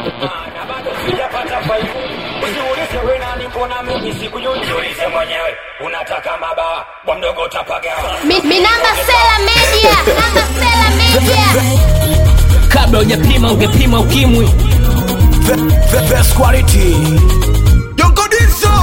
Sijapata fayu. Usiulize wewe nani mbona mimi sikujiulize mwenyewe. Unataka mabawa, bwa mdogo utapagawa. Minamba Sela Media. Minamba Sela Media. Kabla hujapima ungepima ukimwi. The best quality. Don't go this so.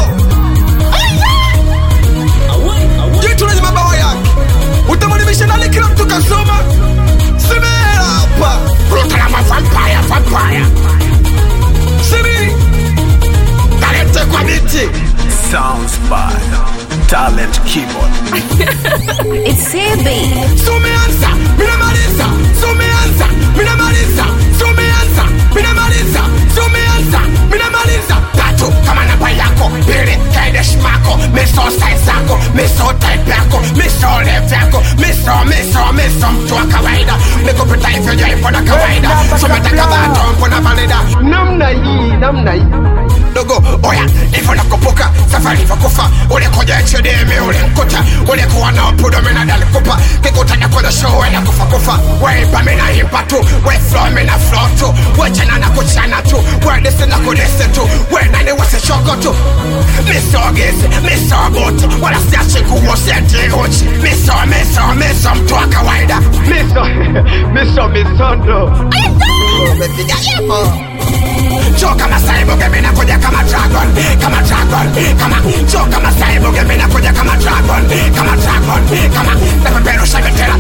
Jitu lenye mabawa yake. Utamwelimisha nani kila mtu kasoma? Semela hapa. Brutalama vampire. Semi. Talente kwa miti. Sounds bad. Talent keyboard. It's CB. Sumeanza, minamaliza. Sumeanza, minamaliza. Sumeanza, minamaliza. Sumeanza, minamaliza. Tatu kama namba yako, pili kaide shmako, miso size zako, miso type yako, miso level yako, miso mtu wa kawaida. Nikupita hivyo ya ipo na kawaida. Sumetaka bato mpona valida. Namna hii. Dogo, oya, hivyo nakupuka, safari hivyo kufa. Ule koja HDM, ule mkuta. Ule kuwa na upudo mina dalikupa. Kikutanya kwenye show, wena kufa. Weipa mina impa tu, we flow mina flow tu. We chana na kuchana tu, we disi na kudisi tu. We nani wase shoko tu. Miso gizi, miso buti. Wala siachi kuwoseti uchi. Miso mtu wa kawaida. Miso ndo. Umepiga yepo. Cho kama saibu gemi na kuja kama dragon. Cho kama saibu gemi na kuja kama dragon. Kama napeperusha betera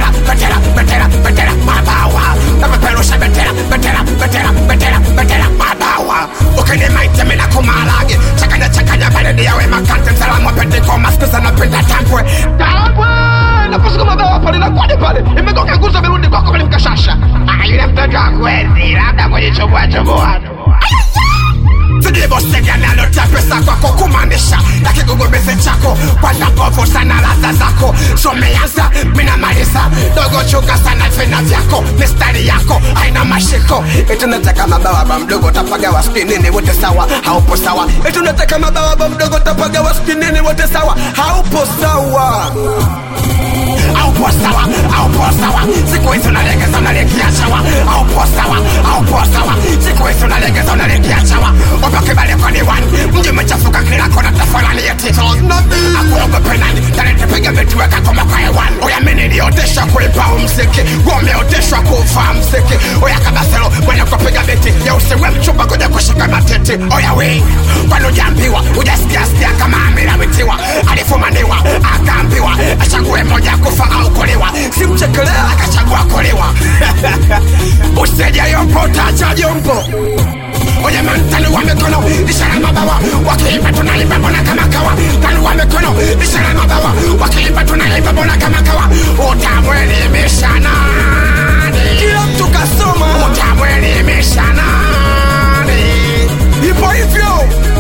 mabawa. Napeperusha betera mabawa. Ukini maite mina kumalagi. Chakanya baledi yawe makante. Salamu pendiko maskisa na penda tampwe. Nafusuka mabawa pale na kwani pale. Imegoka nguzo mirundi kwako kwenye mkashasha. Yule mtoto wa kwezi labda kwenye choboa. Sidibo sega nalota pesa kwako kumaanisha. Na kigugumizi chako kwanza pofu sana ladha zako. Sumeanza minamaliza. Dogo chuka sana vina vyako. Mistari yako haina mashiko. Tunataka mabawa ba mdogo tapaga wa spinini wote sawa. Haupo sawa. Tunataka mabawa ba mdogo tapaga wa spinini wote sawa. Haupo sawa. Siku hizi unalegeza unalegia chawa. Haupo sawa. Siku hizi unalegeza unalegia chawa. Opa kibale kwa ni one. Mji umechafuka kila kona tafalani ya titles. Akuogope nani. Talente piga metuweka kama kwa hewan. Oya mini liotesha kuipa umsiki. Wameoteshwa kufa msiki. Oya kabaselo mwenye kupiga beti. Ya usiwe mchumba kuja kushika mateti. Oya wei kwani ujambiwa. Ujasikia kama amira witiwa. Alifumaniwa akaambiwa. Achague moja kufa au kuliwa. Simchekelea akachagua kuliwa. Usije yompo tacha yompo. Oye man tanua mikono. Ishara mabawa. Wakiimba tunaimba mbona kama kawa. Tanua mikono. Ishara mabawa. Wakiimba tunaimba mbona kama kawa. Utamwelimisha nani? Kila mtu kasoma. Utamwelimisha nani? Ipo hivyo.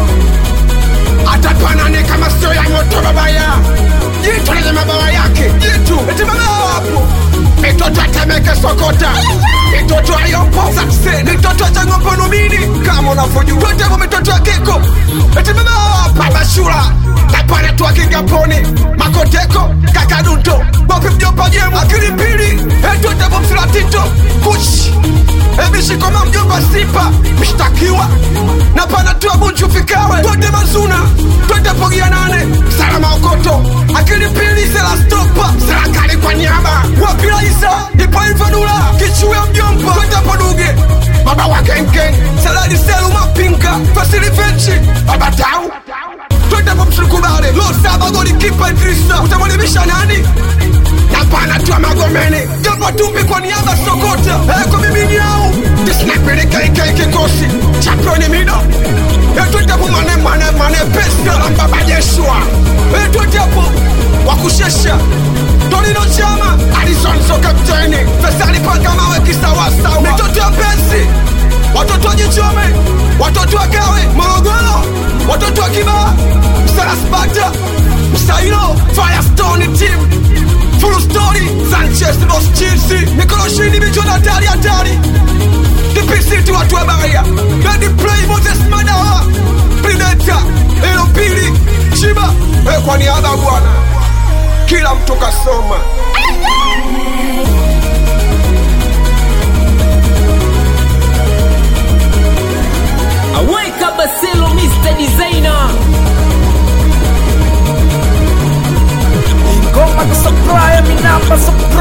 Atapanane kama sio ya moto babaya. Jitu lenye mabawa yake. Eti mabawa hapo. Mitoto atemeke sokota. Mitoto ayompo sakse. Mitoto achangompo numini. Kama unavyojua tote hapo mitoto ya keko. Eti mabawa hapa bashura. Tapane tu akingaponi. Makoteko kakaduto. Wapi mjomba jemu akili pili. Tote hapo mfilatito. Kuchi. Ebishi koma mjomba sipa. Mishtakiwa. Napana tu abunchu fikawe. Tote mazuna. Tote pogia nane. Salama okoto. Akili pili sela stopa. Sela kali kwa nyama. Wapi raisa. Ipo infadula. Kichuwe mjomba. Tote poduge. Baba wa geng. Saladi selu mapinka. Fasili venchi. Baba tau. Tote po mshukubale. Lo saba goli kipa Idrisa. Utamwelimisha nani? Napana tu magomeni. Jomba tumbi kwa niaba sokota. Kwa mimi nyau. Disnapili KK kikosi. Championi mido. Tote po mane pesa. Mbaba Yeshua. Tote po wakushesha. Torino Chama. Alizonzo kapteni. Fesali panga mawe kisawasawa. Mitoto ya pensi. Watoto wa Jichome. Watoto wa Kawe. Morogoro. Watoto wa Kiba. Msarasbata. Msailo. Firestone team. Full story. Sanchez Boss Chilsi. Mikolo shini michona hatari. DPC tu watu wa Bahia. Ready play Moses Madawa. Predator. Elo pili. Chiba. Kwa niaba bwana. Kila mtu kasoma. designer. Ingoma kusupply, mi namba supply.